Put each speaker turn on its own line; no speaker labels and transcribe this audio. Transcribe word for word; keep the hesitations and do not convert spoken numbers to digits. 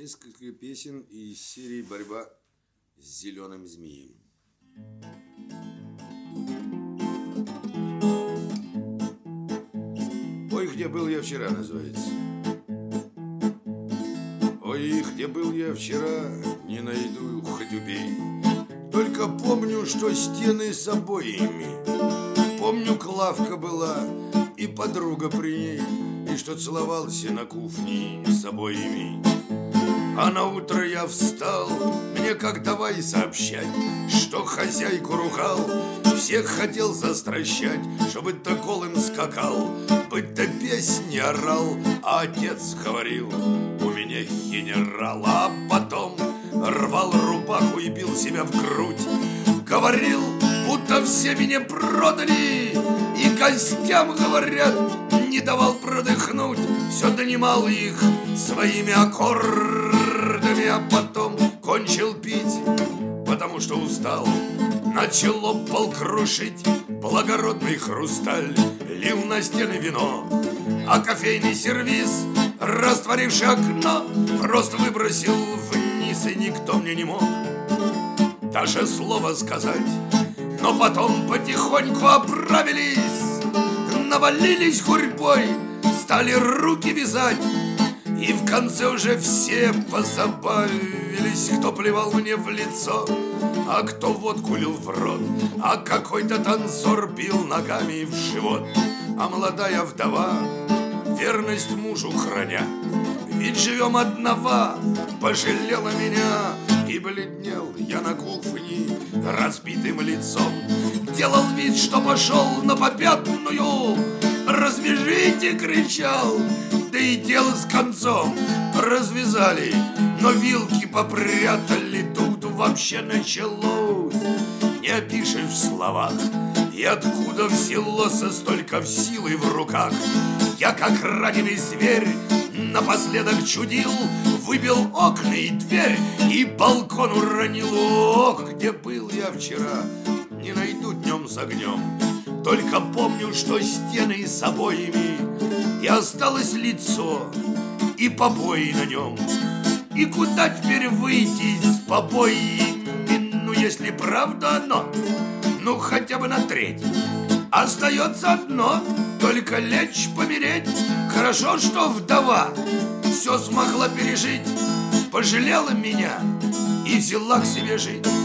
Несколько песен из серии «Борьба с зеленым змеем». Ой, где был я вчера, называется. Ой, где был я вчера, не найду, хоть убей. Только помню, что стены с обоями. Помню, Клавка была и подруга при ней, и что целовался на кухне с обоями. А на утро я встал, мне как давай сообщать, что хозяйку ругал, всех хотел застращать, чтобы то голым скакал, быть то песни орал, а отец говорил, у меня генерал, а потом рвал рубаху и бил себя в грудь, говорил, будто все меня продали, и гостям, говорят, не давал продыхнуть, все донимал их своими аккордами, а потом кончил пить, потому что устал, начал об пол крушить благородный хрусталь, лил на стены вино, а кофейный сервиз, растворивший окно, просто выбросил вниз, и никто мне не мог даже слова сказать. Но потом потихоньку оправились, навалились гурьбой, стали руки вязать, и в конце уже все позабавились, кто плевал мне в лицо, а кто водку лил в рот, а какой-то танцор бил ногами в живот, а молодая вдова, верность мужу храня, ведь живем одного, пожалела меня, и бледнел я на кухне разбитым лицом, делал вид, что пошел на попятную, развяжите, кричал, да и дело с концом развязали, но вилки попрятали, тут вообще началось, не опишешь в словах, и откуда взялось столько силы в руках. Я, как раненый зверь, напоследок чудил, выбил окна и дверь, и балкон уронил. Ох, где был я вчера, не найду днем с огнем. Только помню, что стены с обоями, и осталось лицо, и побои на нем. И куда теперь выйти с побоями, ну, если правда одно, ну, хотя бы на треть. Остается одно, только лечь, помереть. Хорошо, что вдова все смогла пережить, пожалела меня и взяла к себе жить.